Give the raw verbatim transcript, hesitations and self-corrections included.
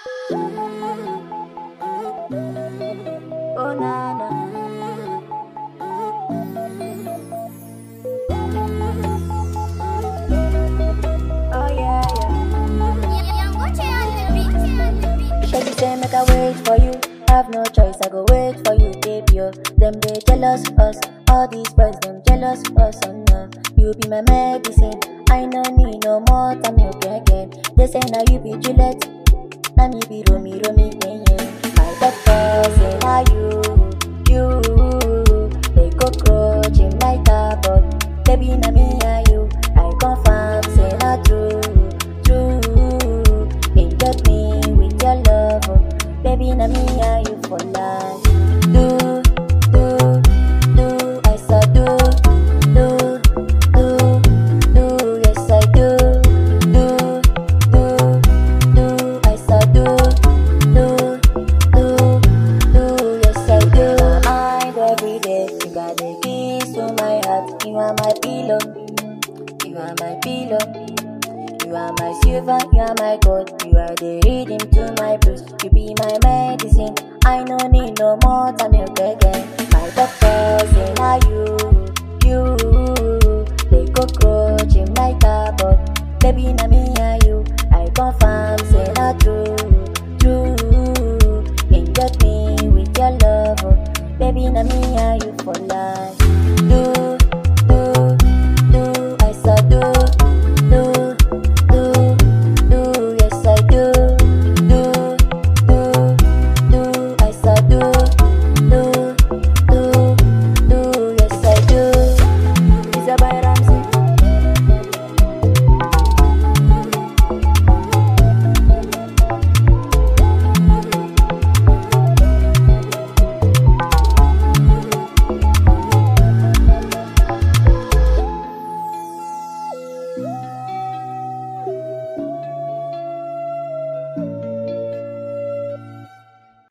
Oh na na. Oh yeah yeah. Shady say make I wait for you. Have no choice, I go wait for you, baby. Oh, them they jealous us. All these boys them jealous us. Oh no, you be my medicine. I no need no more time you again. They say now you be Juliet, now me be Romy Romy. Yeah, yeah. My doctor say now you, you. They cockroach in my cupboard. Baby na me and you. I confirm say not true, true. Inject me with your love, oh. Baby na me and you for life. Do, do, do, I saw do, do, do, do, yes I do, do, do, do, I saw do, do, do, do, yes I do. My mind every day, you got the keys to my heart. You are my pillow, you are my pillow. You are my silver, you are my gold. You are the rhythm to my blues. You be my medicine. I no need no more time you again. My doctor say now you, you. They cockroach in my cupboard. Baby na me and you. I confirm.